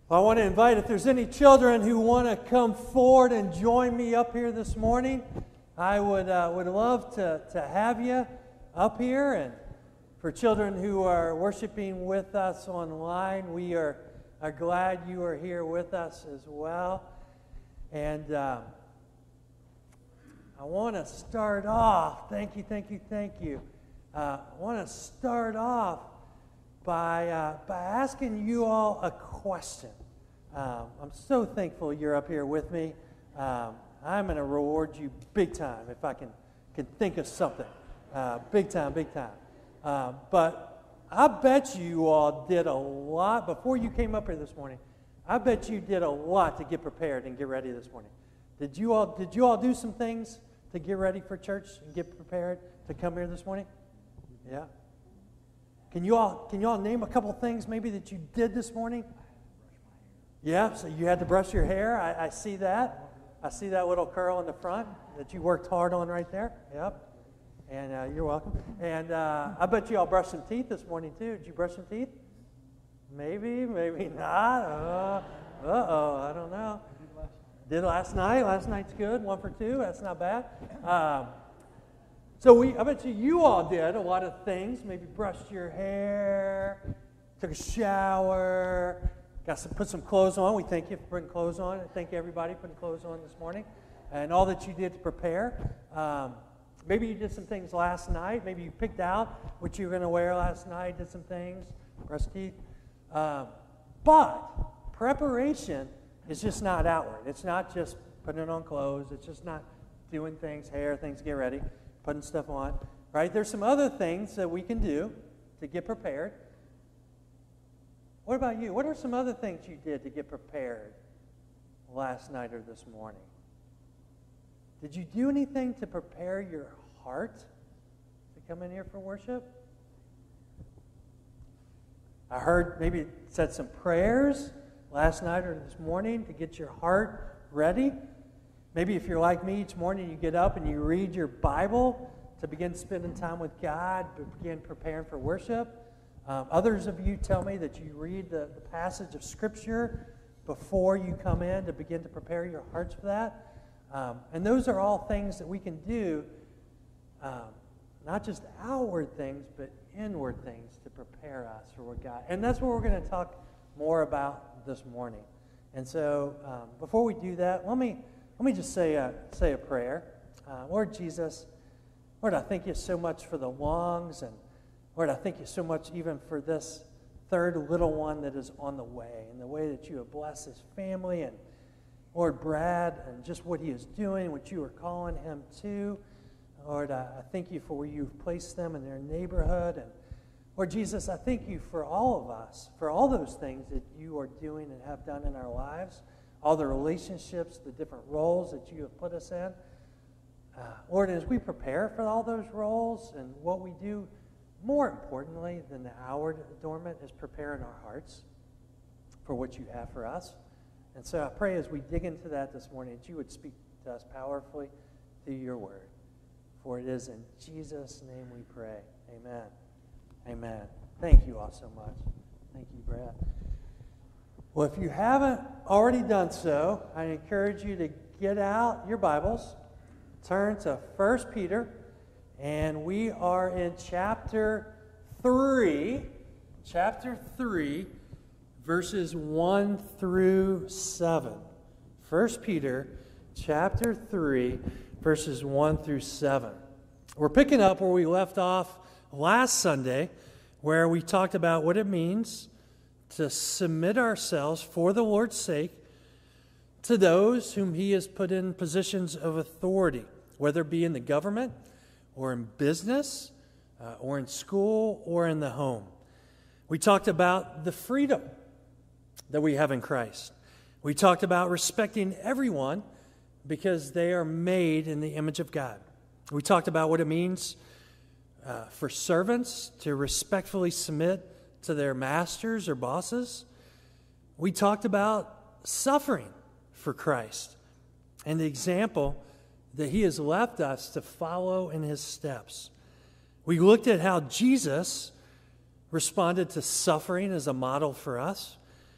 Well, I want to invite, if there's any children who want to come forward and join me up here this morning, I would love to have you up here. And for children who are worshiping with us online, we are glad you are here with us as well. And I want to start off, thank you. I want to start off by asking you all a question. I'm so thankful you're up here with me. I'm going to reward you big time if I can think of something. Big time. But I bet you all did a lot before you came up here this morning. I bet you did a lot to get prepared and get ready this morning. Did you all do some things to get ready for church and get prepared to come here this morning? Yeah. Can you all name a couple things maybe that you did this morning? Yeah, so you had to brush your hair. I see that. I see that little curl in the front that you worked hard on right there. Yep. And you're welcome. And I bet you all brushed some teeth this morning too. Did you brush some teeth? Maybe not. I don't know. Did last night. Last night's good. 1 for 2. That's not bad. I bet you all did a lot of things. Maybe brushed your hair, took a shower, put some clothes on. We thank you for putting clothes on. Thank you, everybody, for putting clothes on this morning. And all that you did to prepare. Maybe you did some things last night. Maybe you picked out what you were going to wear last night, did some things, brushed teeth. But preparation is just not outward. It's not just putting on clothes. It's just not doing things, hair, things, get ready, putting stuff on. Right? There's some other things that we can do to get prepared. What about you? What are some other things you did to get prepared last night or this morning? Did you do anything to prepare your heart to come in here for worship? I heard maybe it said some prayers last night or this morning to get your heart ready. Maybe if you're like me, each morning you get up and you read your Bible to begin spending time with God, to begin preparing for worship. Others of you tell me that you read the passage of Scripture before you come in to begin to prepare your hearts for that. And those are all things that we can do, not just outward things, but inward things to prepare us for what God. And that's what we're going to talk more about this morning. And so before we do that, let me just say a prayer. Lord Jesus, Lord, I thank you so much for the Longs, and Lord, I thank you so much even for this third little one that is on the way, and the way that you have blessed his family, and Lord, Brad, and just what he is doing, what you are calling him to. Lord, I thank you for where you've placed them in their neighborhood. And Lord Jesus, I thank you for all of us, for all those things that you are doing and have done in our lives, all the relationships, the different roles that you have put us in. Lord, as we prepare for all those roles and what we do, more importantly than the outward adornment is preparing our hearts for what you have for us. And so I pray as we dig into that this morning that you would speak to us powerfully through your word. For it is in Jesus' name we pray. Amen. Amen. Thank you all so much. Thank you, Brad. Well, if you haven't already done so, I encourage you to get out your Bibles, turn to 1 Peter, and we are in chapter 3, verses 1 through 7. 1 Peter chapter 3, verses 1 through 7. We're picking up where we left off last Sunday, where we talked about what it means to submit ourselves for the Lord's sake to those whom he has put in positions of authority, whether it be in the government or in business or in school or in the home. We talked about the freedom that we have in Christ. We talked about respecting everyone because they are made in the image of God. We talked about what it means for servants to respectfully submit to their masters or bosses. We talked about suffering for Christ and the example that he has left us to follow in his steps. We looked at how Jesus responded to suffering as a model for us.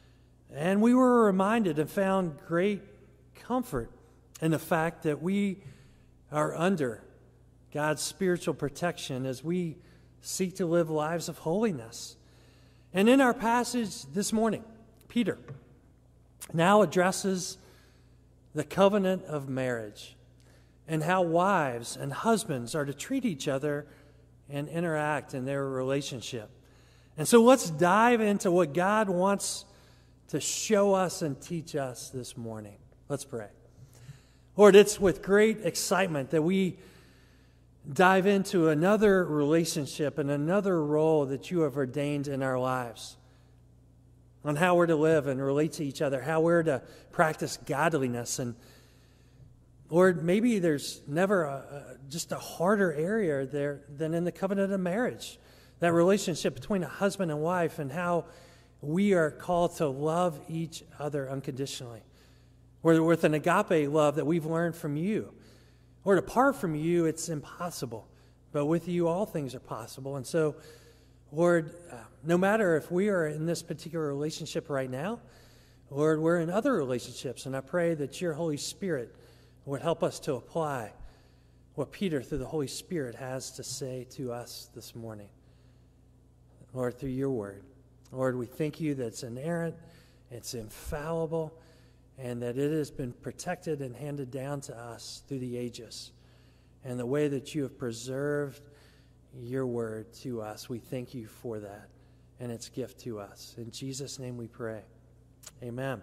And we were reminded and found great comfort in the fact that we are under God's spiritual protection as we seek to live lives of holiness. And in our passage this morning, Peter now addresses the covenant of marriage and how wives and husbands are to treat each other and interact in their relationship. And so let's dive into what God wants to show us and teach us this morning. Let's pray. Lord, it's with great excitement that we dive into another relationship and another role that you have ordained in our lives on how we're to live and relate to each other, how we're to practice godliness. And Lord, maybe there's never just a harder area there than in the covenant of marriage, that relationship between a husband and wife and how we are called to love each other unconditionally. Or with an agape love that we've learned from you. Lord, apart from you, it's impossible. But with you, all things are possible. And so, Lord, no matter if we are in this particular relationship right now, Lord, we're in other relationships. And I pray that your Holy Spirit would help us to apply what Peter, through the Holy Spirit, has to say to us this morning. Lord, through your word. Lord, we thank you that it's inerrant, it's infallible, and that it has been protected and handed down to us through the ages. And the way that you have preserved your word to us, we thank you for that and its gift to us. In Jesus' name we pray. Amen.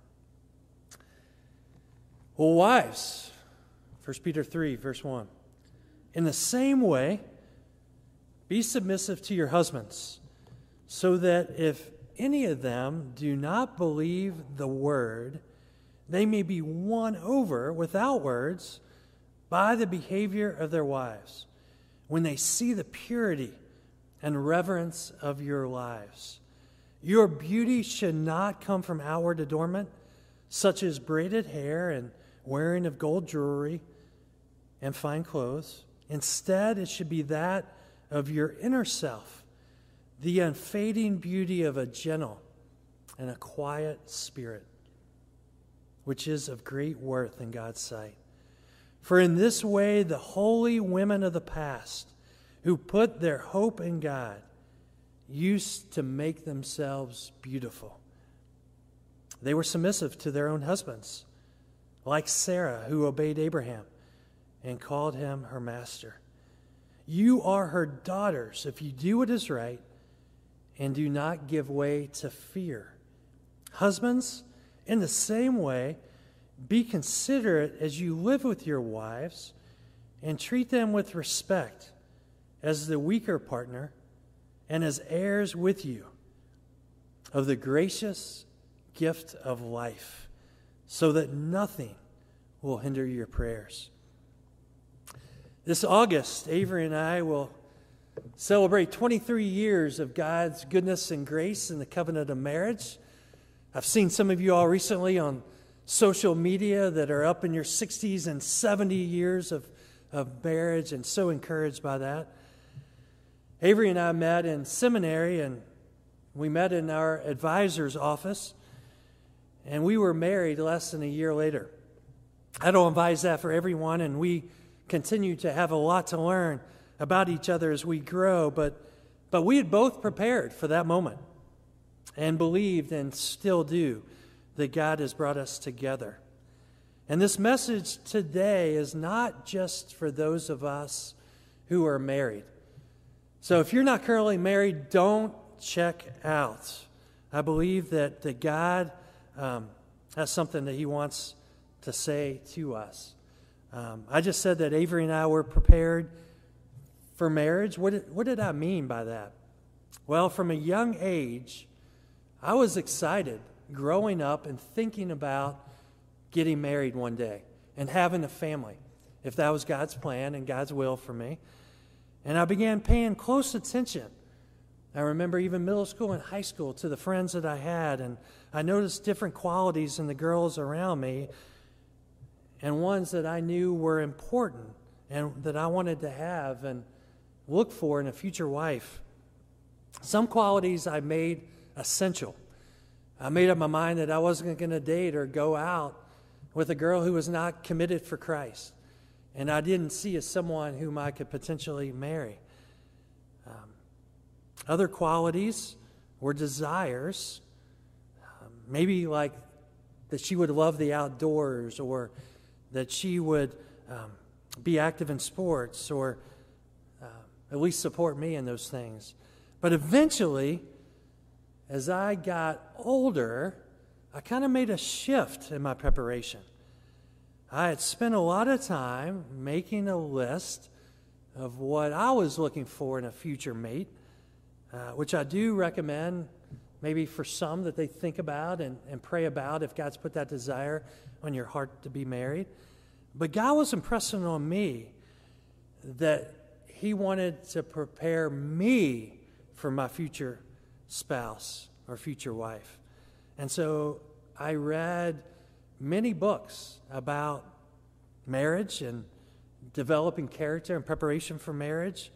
Well, wives, 1 Peter 3, verse 1. In the same way, be submissive to your husbands, so that if any of them do not believe the word, they may be won over without words by the behavior of their wives, when they see the purity and reverence of your lives. Your beauty should not come from outward adornment, such as braided hair and wearing of gold jewelry and fine clothes. Instead, it should be that of your inner self, the unfading beauty of a gentle and a quiet spirit, which is of great worth in God's sight. For in this way, the holy women of the past, who put their hope in God, used to make themselves beautiful. They were submissive to their own husbands, like Sarah, who obeyed Abraham and called him her master. You are her daughters if you do what is right and do not give way to fear. Husbands, in the same way, be considerate as you live with your wives and treat them with respect as the weaker partner and as heirs with you of the gracious gift of life, so that nothing will hinder your prayers. This August, Avery and I will celebrate 23 years of God's goodness and grace in the covenant of marriage. I've seen some of you all recently on social media that are up in your 60s and 70 years of marriage, and so encouraged by that. Avery and I met in seminary, and we met in our advisor's office, and we were married less than a year later. I don't advise that for everyone, and we continue to have a lot to learn about each other as we grow, but we had both prepared for that moment and believed, and still do, that God has brought us together. And this message today is not just for those of us who are married. So if you're not currently married, don't check out. I believe that God has something that he wants to say to us. I just said that Avery and I were prepared for marriage. What did I mean by that? Well, from a young age, I was excited growing up and thinking about getting married one day and having a family, if that was God's plan and God's will for me. And I began paying close attention. I remember even middle school and high school to the friends that I had, and I noticed different qualities in the girls around me and ones that I knew were important and that I wanted to have and look for in a future wife. Some qualities I made essential, I made up my mind that I wasn't going to date or go out with a girl who was not committed for Christ, and I didn't see as someone whom I could potentially marry. Other qualities or desires, maybe like that she would love the outdoors, or that she would be active in sports, or at least support me in those things. But eventually, as I got older, I kind of made a shift in my preparation. I had spent a lot of time making a list of what I was looking for in a future mate, which I do recommend maybe for some that they think about and pray about if God's put that desire on your heart to be married. But God was impressing on me that He wanted to prepare me for my future spouse or future wife. And so I read many books about marriage and developing character and preparation for marriage.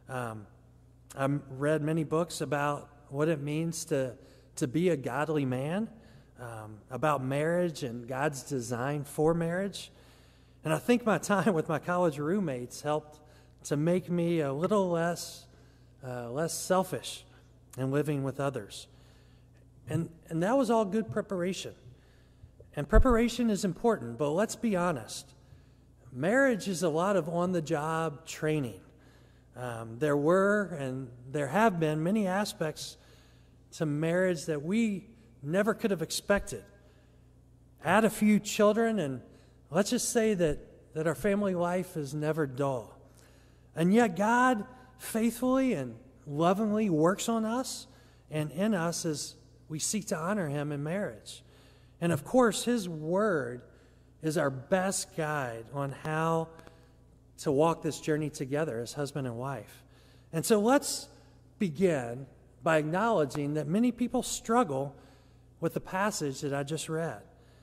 I read many books about what it means to be a godly man, about marriage and God's design for marriage. And I think my time with my college roommates helped to make me a little less selfish in living with others. And that was all good preparation. And preparation is important, but let's be honest. Marriage is a lot of on-the-job training. There were and there have been many aspects to marriage that we never could have expected. Add a few children, and let's just say that our family life is never dull. And yet God faithfully and lovingly works on us and in us as we seek to honor Him in marriage. And of course, His Word is our best guide on how to walk this journey together as husband and wife. And so let's begin by acknowledging that many people struggle with the passage that I just read,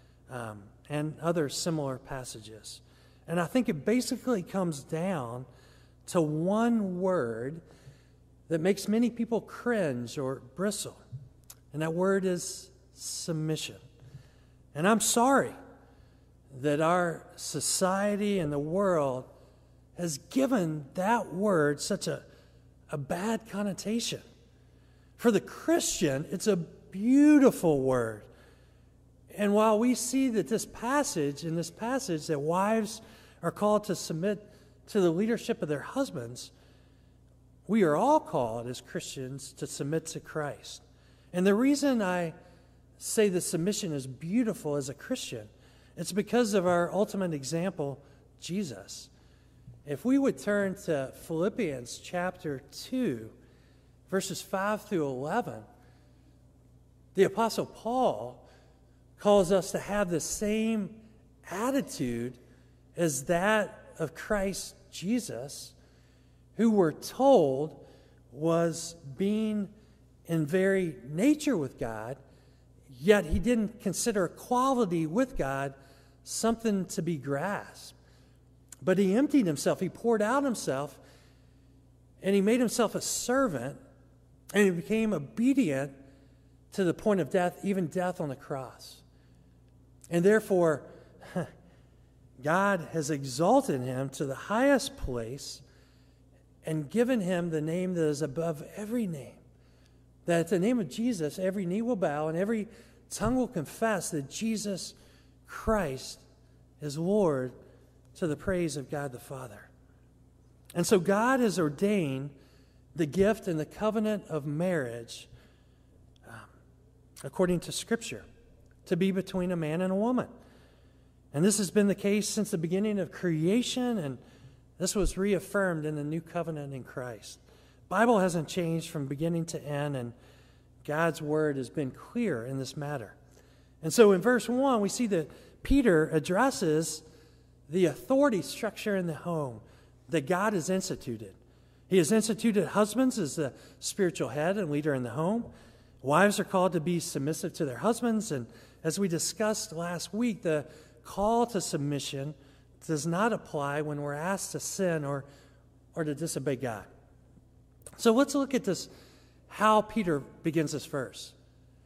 and other similar passages. And I think it basically comes down to one word that makes many people cringe or bristle, and that word is submission. And I'm sorry that our society and the world has given that word such a bad connotation. For the Christian, it's a beautiful word. And while we see that in this passage, that wives are called to submit to the leadership of their husbands, we are all called as Christians to submit to Christ. And the reason I say the submission is beautiful as a Christian, it's because of our ultimate example, Jesus. If we would turn to Philippians chapter 2, verses 5 through 11, the Apostle Paul calls us to have the same attitude as that of Christ Jesus, who we're told was being in very nature with God, yet He didn't consider equality with God something to be grasped. But He emptied Himself, He poured out Himself, and He made Himself a servant, and He became obedient to the point of death, even death on the cross. And therefore, God has exalted Him to the highest place and given Him the name that is above every name. That at the name of Jesus, every knee will bow and every tongue will confess that Jesus Christ is Lord, to the praise of God the Father. And so God has ordained the gift and the covenant of marriage, according to Scripture, to be between a man and a woman. And this has been the case since the beginning of creation, and this was reaffirmed in the new covenant in Christ. The Bible hasn't changed from beginning to end, and God's word has been clear in this matter. And so in verse 1, we see that Peter addresses the authority structure in the home that God has instituted. He has instituted husbands as the spiritual head and leader in the home. Wives are called to be submissive to their husbands, and as we discussed last week, the call to submission does not apply when we're asked to sin or to disobey God. So let's look at this, how Peter begins this verse.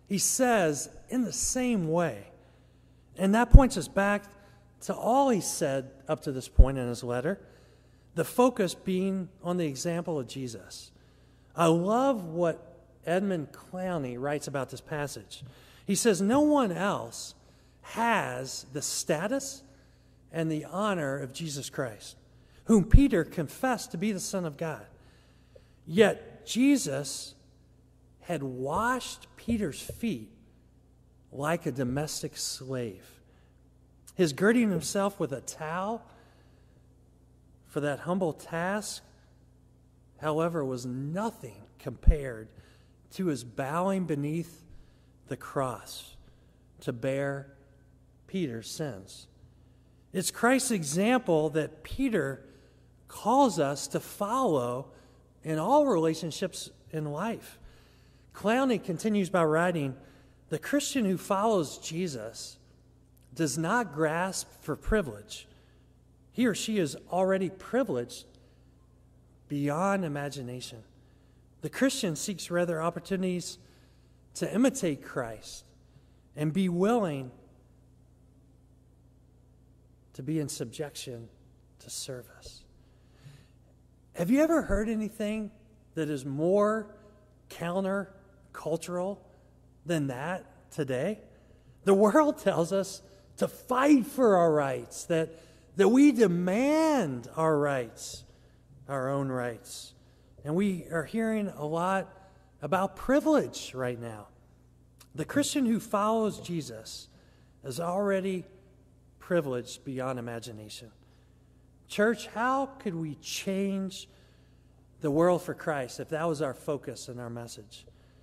He says, in the same way. And that points us back to all he said up to this point in his letter, the focus being on the example of Jesus. I love what Edmund Clowney writes about this passage. He says, no one else has the status and the honor of Jesus Christ, whom Peter confessed to be the Son of God. Yet Jesus had washed Peter's feet like a domestic slave. His girding himself with a towel for that humble task, however, was nothing compared to his bowing beneath the cross to bear Peter's sins. It's Christ's example that Peter calls us to follow in all relationships in life. Clowney continues by writing, the Christian who follows Jesus does not grasp for privilege. He or she is already privileged beyond imagination. The Christian seeks rather opportunities to imitate Christ and be willing to be in subjection to service. Have you ever heard anything that is more counter-cultural than that today? The world tells us to fight for our rights, that we demand our rights, our own rights. And we are hearing a lot about privilege right now. The Christian who follows Jesus is already privileged beyond imagination. Church, how could we change the world for Christ if that was our focus and our message?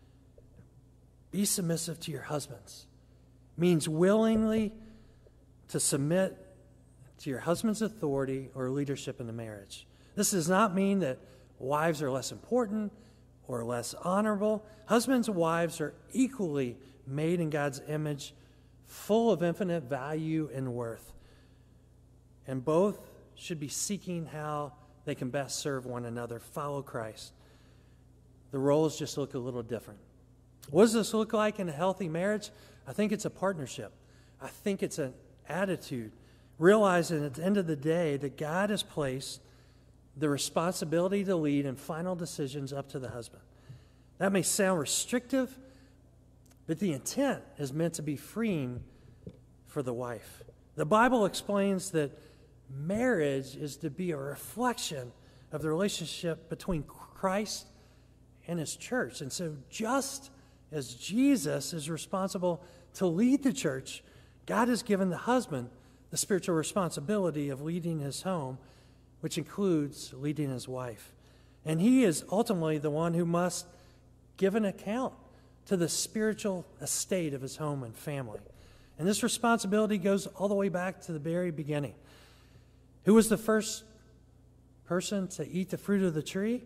Be submissive to your husbands. Means willingly to submit to your husband's authority or leadership in the marriage. This does not mean that wives are less important or less honorable. Husbands and wives are equally made in God's image, full of infinite value and worth. And both should be seeking how they can best serve one another, follow Christ. The roles just look a little different. What does this look like in a healthy marriage? I think it's a partnership. I think it's an attitude, realizing at the end of the day that God has placed the responsibility to lead and final decisions up to the husband. That may sound restrictive, but the intent is meant to be freeing for the wife. The Bible explains that marriage is to be a reflection of the relationship between Christ and his church. And so just as Jesus is responsible to lead the church, God has given the husband the spiritual responsibility of leading his home, which includes leading his wife. And he is ultimately the one who must give an account to the spiritual estate of his home and family. And this responsibility goes all the way back to the very beginning. Who was the first person to eat the fruit of the tree?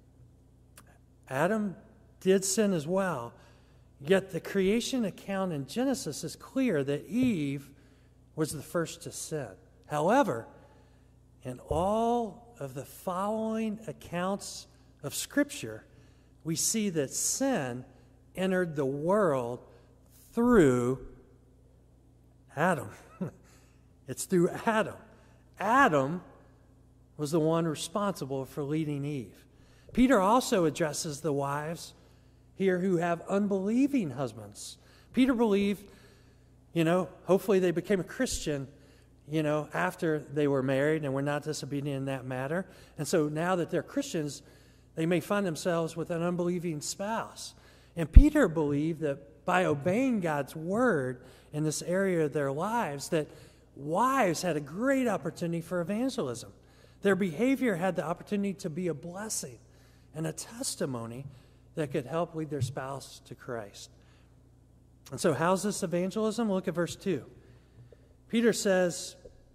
Adam did sin as well. Yet the creation account in Genesis is clear that Eve was the first to sin. However, in all of the following accounts of Scripture, we see that sin entered the world through Adam. It's through Adam. Adam was the one responsible for leading Eve. Peter also addresses the wives here who have unbelieving husbands. Peter believed, hopefully they became a Christian, after they were married and were not disobedient in that matter. And so now that they're Christians, they may find themselves with an unbelieving spouse. And Peter believed that by obeying God's word in this area of their lives, that wives had a great opportunity for evangelism. Their behavior had the opportunity to be a blessing and a testimony that could help lead their spouse to Christ. And so how's this evangelism? Look at verse 2. Peter says,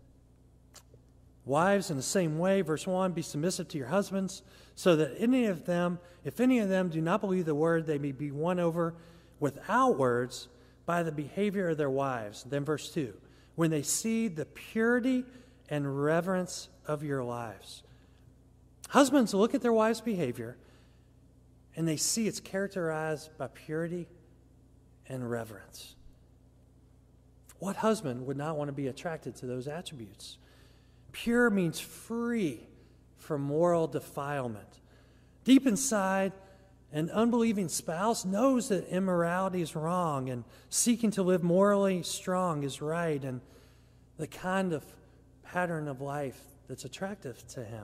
wives, in the same way, verse 1, be submissive to your husbands, so that if any of them do not believe the word, they may be won over without words by the behavior of their wives. Then verse 2, when they see the purity and reverence of your lives. Husbands look at their wives' behavior, and they see it's characterized by purity and reverence. What husband would not want to be attracted to those attributes? Pure means free from moral defilement. Deep inside, an unbelieving spouse knows that immorality is wrong and seeking to live morally strong is right and the kind of pattern of life that's attractive to him.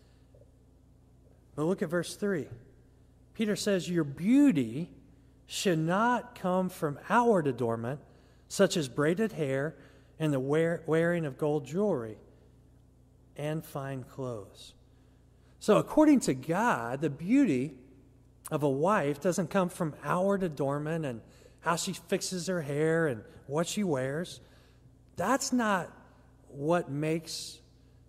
But look at verse 3. Peter says, your beauty should not come from outward adornment, such as braided hair and the wearing of gold jewelry and fine clothes. So according to God, the beauty of a wife doesn't come from outward adornment and how she fixes her hair and what she wears. That's not what makes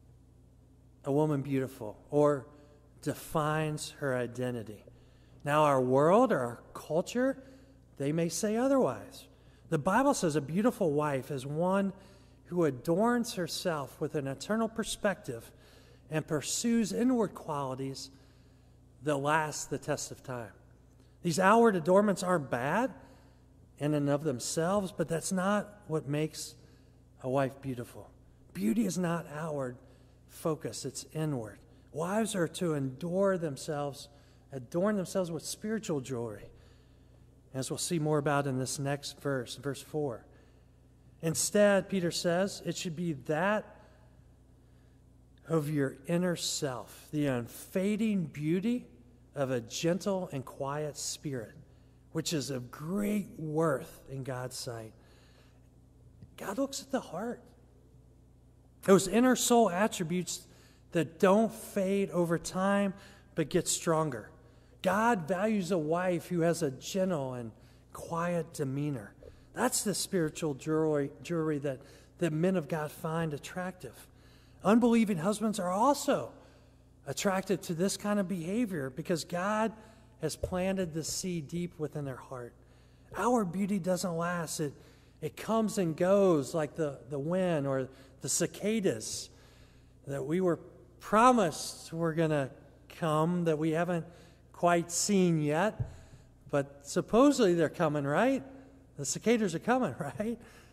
a woman beautiful or defines her identity. Now, our world or our culture, they may say otherwise. The Bible says a beautiful wife is one who adorns herself with an eternal perspective and pursues inward qualities that last the test of time. These outward adornments aren't bad in and of themselves, but that's not what makes a wife beautiful. Beauty is not outward focus, it's inward. Wives are to adorn themselves with spiritual jewelry, as we'll see more about in this next verse, verse 4. Instead, Peter says, it should be that of your inner self, the unfading beauty of a gentle and quiet spirit, which is of great worth in God's sight. God looks at the heart. Those inner soul attributes that don't fade over time but get stronger. God values a wife who has a gentle and quiet demeanor. That's the spiritual jewelry that men of God find attractive. Unbelieving husbands are also attracted to this kind of behavior because God has planted the seed deep within their heart. Our beauty doesn't last. It comes and goes like the wind or the cicadas that we were promised were going to come that we haven't quite seen yet, but supposedly they're coming, right? The cicadas are coming, right?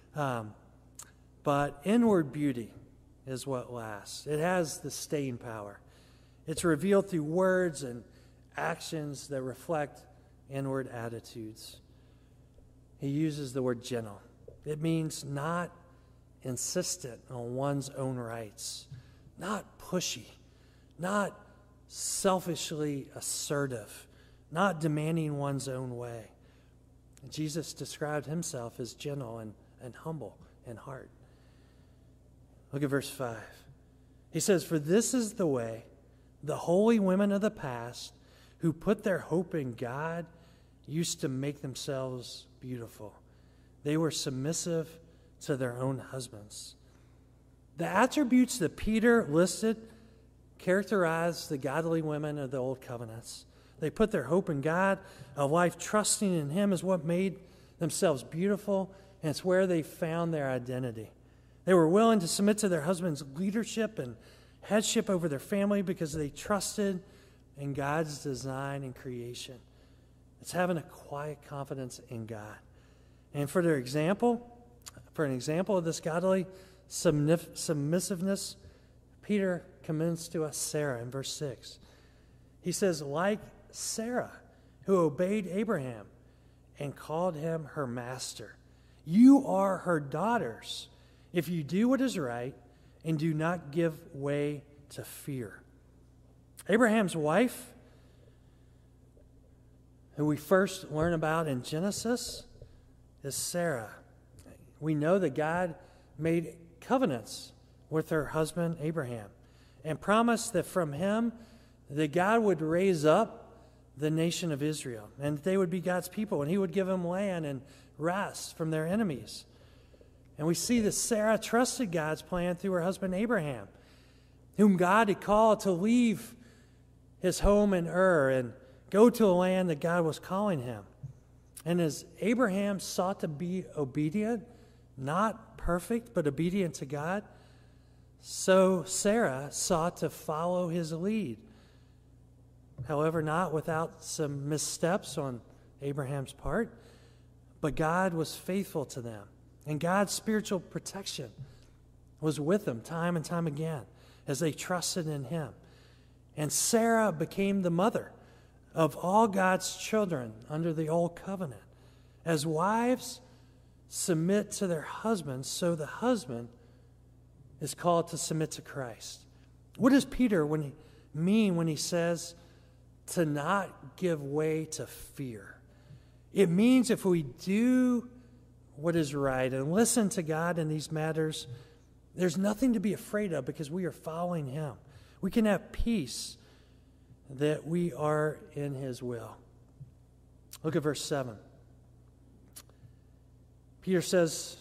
But inward beauty is what lasts. It has the staying power. It's revealed through words and actions that reflect inward attitudes. He uses the word gentle. It means not insistent on one's own rights, not pushy, not selfishly assertive, not demanding one's own way. Jesus described himself as gentle and humble in heart. Look at verse 5. He says, for this is the way the holy women of the past who put their hope in God used to make themselves beautiful. They were submissive to their own husbands. The attributes that Peter listed characterize the godly women of the old covenants. They put their hope in God. A life trusting in Him is what made themselves beautiful, and it's where they found their identity. They were willing to submit to their husband's leadership and headship over their family because they trusted in God's design and creation. It's having a quiet confidence in God. And for an example of this godly submissiveness, Peter commends to us Sarah in verse 6. He says, like Sarah, who obeyed Abraham and called him her master, you are her daughters if you do what is right and do not give way to fear. Abraham's wife, who we first learn about in Genesis, is Sarah. We know that God made covenants with her husband Abraham and promised that from him that God would raise up the nation of Israel and that they would be God's people and He would give them land and rest from their enemies. And we see that Sarah trusted God's plan through her husband Abraham, whom God had called to leave his home in Ur and go to a land that God was calling him. And as Abraham sought to be obedient, not perfect, but obedient to God, so Sarah sought to follow his lead. However, not without some missteps on Abraham's part, but God was faithful to them. And God's spiritual protection was with them time and time again as they trusted in him. And Sarah became the mother of all God's children under the old covenant. As wives submit to their husbands, so the husband is called to submit to Christ. What does Peter mean when he says to not give way to fear? It means if we do what is right and listen to God in these matters, there's nothing to be afraid of because we are following him. We can have peace that we are in his will. Look at verse 7. Peter says,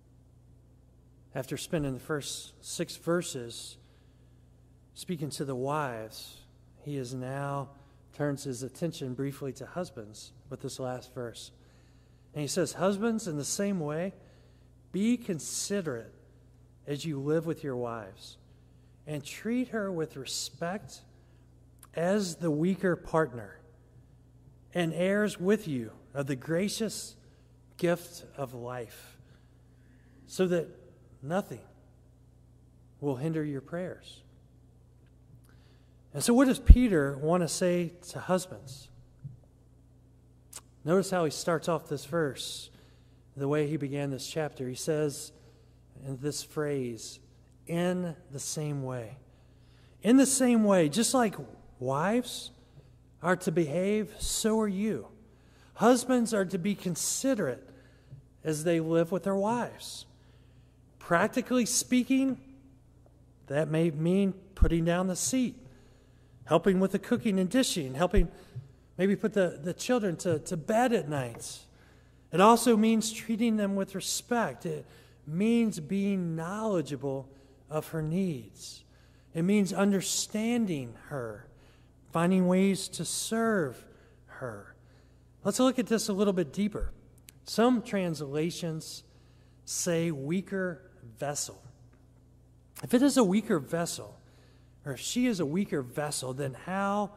after spending the first 6 verses speaking to the wives, he is now turns his attention briefly to husbands with this last verse. And he says, husbands, in the same way, be considerate as you live with your wives, and treat her with respect as the weaker partner, and heirs with you of the gracious gift of life, so that nothing will hinder your prayers. And so what does Peter want to say to husbands? Notice how he starts off this verse, the way he began this chapter. He says in this phrase, in the same way. In the same way, just like wives are to behave, so are you. Husbands are to be considerate as they live with their wives. Practically speaking, that may mean putting down the seat, helping with the cooking and dishing, helping maybe put the children to bed at night. It also means treating them with respect. It means being knowledgeable of her needs. It means understanding her, finding ways to serve her. Let's look at this a little bit deeper. Some translations say weaker vessel. If it is a weaker vessel, or if she is a weaker vessel, then how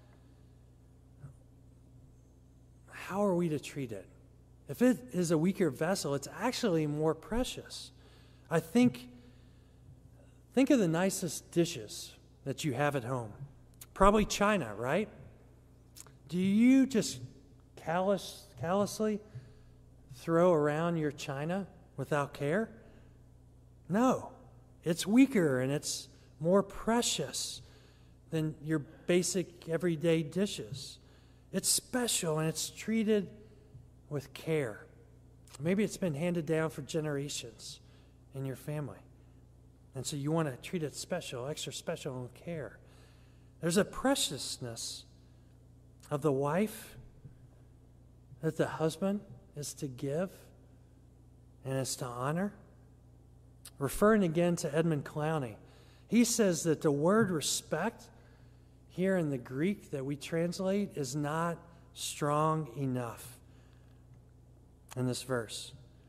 are we to treat it? If it is a weaker vessel, it's actually more precious. I think of the nicest dishes that you have at home. Probably china, right? Do you just callously throw around your china without care? No. It's weaker and it's more precious than your basic everyday dishes. It's special and it's treated with care. Maybe it's been handed down for generations in your family. And so you want to treat it special, extra special, and care. There's a preciousness of the wife that the husband is to give and is to honor. Referring again to Edmund Clowney, he says that the word respect here in the Greek that we translate is not strong enough in this verse.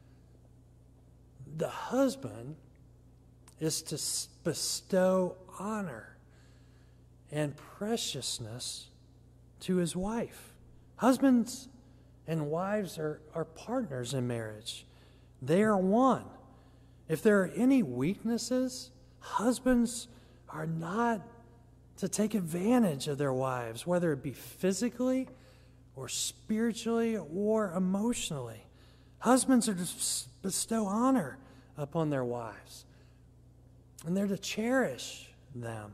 The husband is to bestow honor and preciousness to his wife. Husbands and wives are partners in marriage. They are one. If there are any weaknesses, husbands are not to take advantage of their wives, whether it be physically or spiritually or emotionally. Husbands are to bestow honor upon their wives, and they're to cherish them.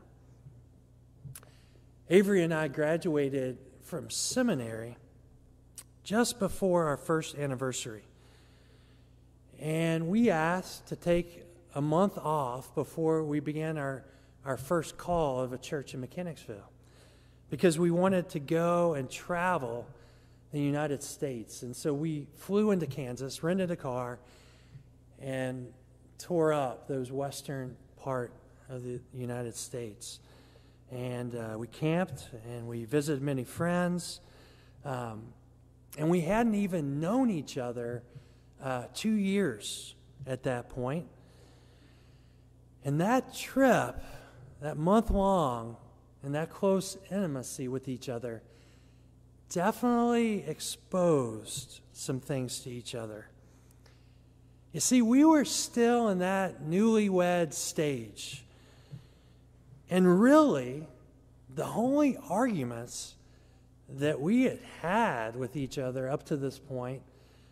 Avery and I graduated from seminary just before our first anniversary. And we asked to take a month off before we began our first call of a church in Mechanicsville, because we wanted to go and travel the United States. And so we flew into Kansas, rented a car, and tore up those western part of the United States. And we camped, and we visited many friends. And we hadn't even known each other 2 years at that point. And that trip, that month long, and that close intimacy with each other definitely exposed some things to each other. You see, we were still in that newlywed stage. And really, the only arguments that we had had with each other up to this point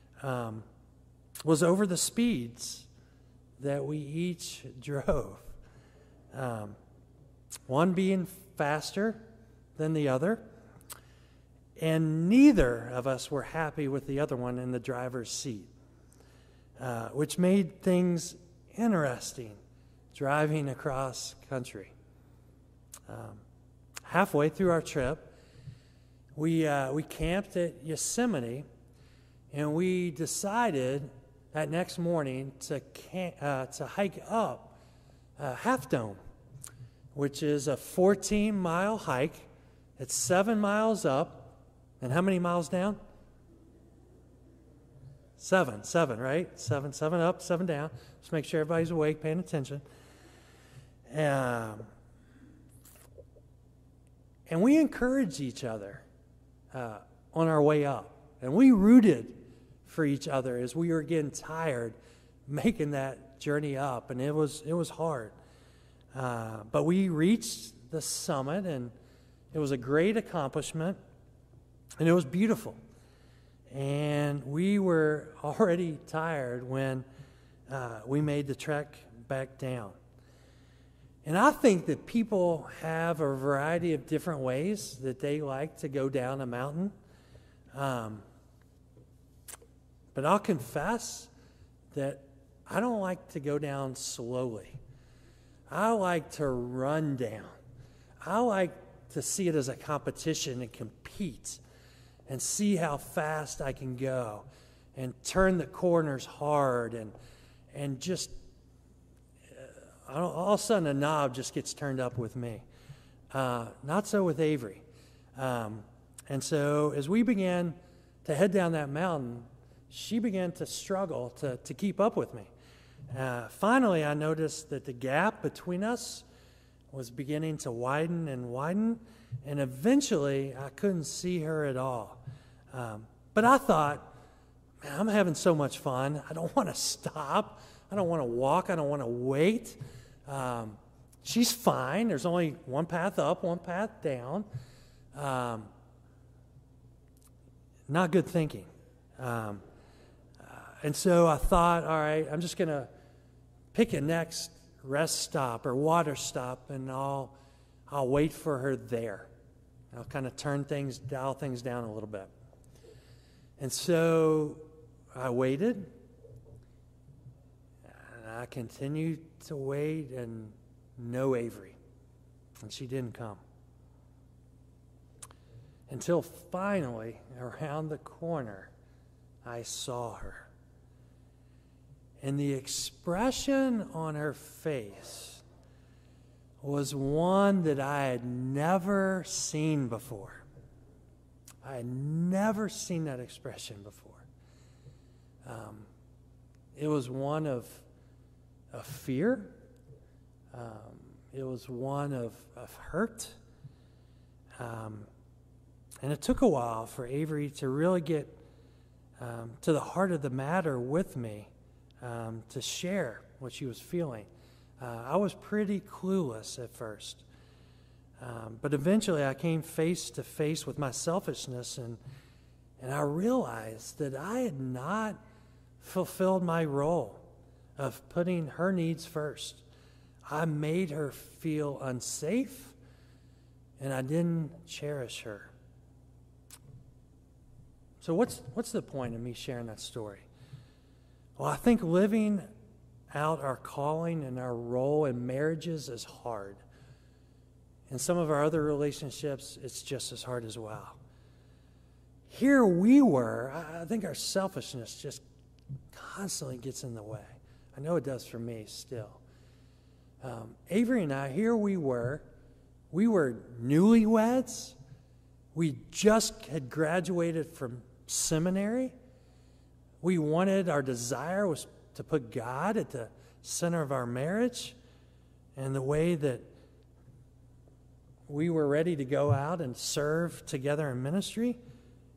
was over the speeds that we each drove. One being faster than the other, and neither of us were happy with the other one in the driver's seat, which made things interesting driving across country. Halfway through our trip, we camped at Yosemite, and we decided that next morning to hike up Half Dome, which is a 14-mile hike. It's 7 miles up, and how many miles down? Seven, right? Seven up, 7 down. Just make sure everybody's awake, paying attention. And we encouraged each other on our way up. And we rooted for each other as we were getting tired making that journey up. And it was hard. But we reached the summit, and it was a great accomplishment. And it was beautiful. And we were already tired when we made the trek back down. And I think that people have a variety of different ways that they like to go down a mountain. But I'll confess that I don't like to go down slowly. I like to run down. I like to see it as a competition and compete and see how fast I can go and turn the corners hard and just all of a sudden a knob just gets turned up with me. Not so with Avery. And so as we began to head down that mountain, she began to struggle to keep up with me. Finally, I noticed that the gap between us was beginning to widen and widen, and eventually I couldn't see her at all. But I thought, man, I'm having so much fun. I don't want to stop. I don't want to walk. I don't want to wait. She's fine. There's only one path up, one path down. Not good thinking. And so I thought, all right, I'm just going to pick a next rest stop or water stop, and I'll wait for her there. I'll kind of dial things down a little bit. And so I waited, and I continued to wait, and no Avery. And she didn't come. Until finally, around the corner, I saw her. And the expression on her face was one that I had never seen before. I had never seen that expression before. It was one of fear. It was one of hurt. And it took a while for Avery to really get to the heart of the matter with me, to share what she was feeling. I was pretty clueless at first. But eventually I came face to face with my selfishness, and I realized that I had not fulfilled my role of putting her needs first. I made her feel unsafe, and I didn't cherish her. So what's the point of me sharing that story? Well, I think living out our calling and our role in marriages is hard. In some of our other relationships, it's just as hard as well. Here we were, I think our selfishness just constantly gets in the way. I know it does for me still. Avery and I, here we were newlyweds. We just had graduated from seminary. Our desire was to put God at the center of our marriage, and the way that we were ready to go out and serve together in ministry.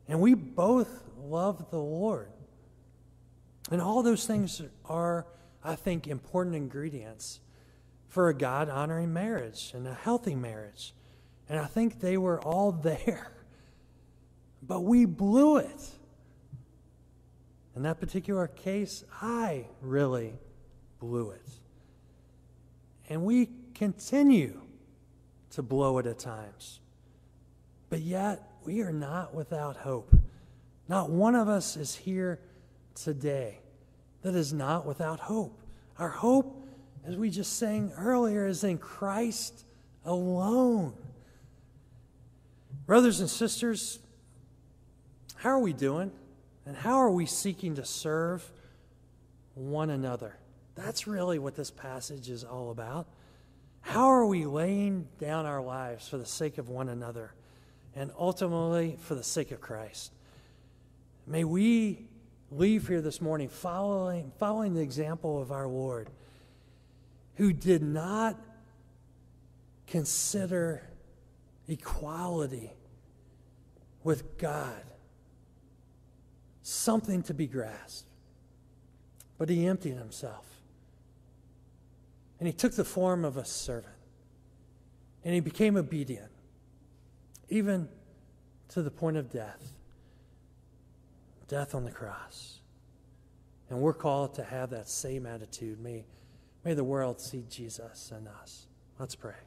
And we both love the Lord. And all those things are, I think, important ingredients for a God-honoring marriage and a healthy marriage. And I think they were all there. But we blew it. In that particular case, I really blew it. And we continue to blow it at times. But yet, we are not without hope. Not one of us is here today that is not without hope. Our hope, as we just sang earlier, is in Christ alone. Brothers and sisters, how are we doing? And how are we seeking to serve one another? That's really what this passage is all about. How are we laying down our lives for the sake of one another and ultimately for the sake of Christ? May we leave here this morning following the example of our Lord, who did not consider equality with God something to be grasped, but he emptied himself. And he took the form of a servant. And he became obedient, even to the point of death. Death on the cross. And we're called to have that same attitude. May the world see Jesus in us. Let's pray.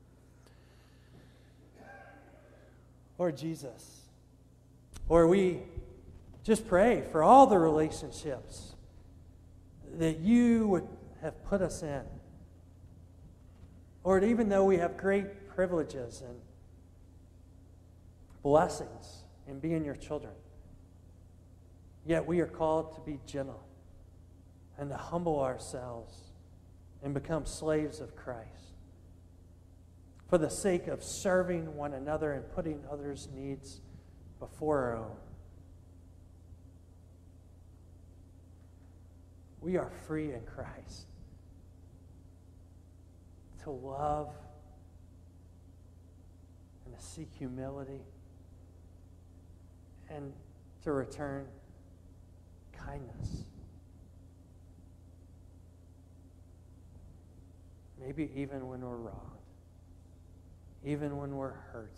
Lord Jesus, Lord, we just pray for all the relationships that you would have put us in. Lord, even though we have great privileges and blessings in being your children, yet we are called to be gentle and to humble ourselves and become slaves of Christ for the sake of serving one another and putting others' needs before our own. We are free in Christ to love and to seek humility and to return kindness. Maybe even when we're wronged, even when we're hurt.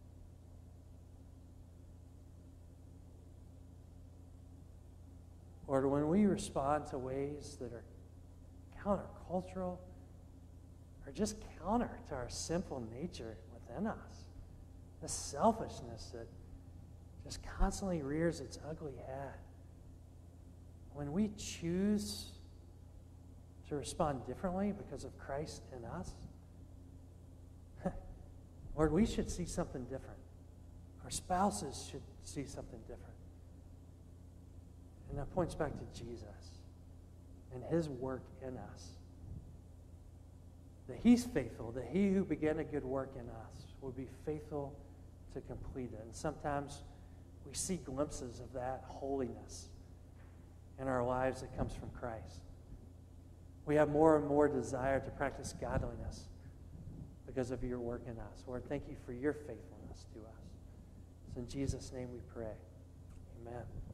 Lord, when we respond to ways that are countercultural or just counter to our sinful nature within us, the selfishness that just constantly rears its ugly head, when we choose to respond differently because of Christ in us, Lord, we should see something different. Our spouses should see something different. And that points back to Jesus and his work in us. That he's faithful, that he who began a good work in us will be faithful to complete it. And sometimes we see glimpses of that holiness in our lives that comes from Christ. We have more and more desire to practice godliness because of your work in us. Lord, thank you for your faithfulness to us. It's in Jesus' name we pray. Amen.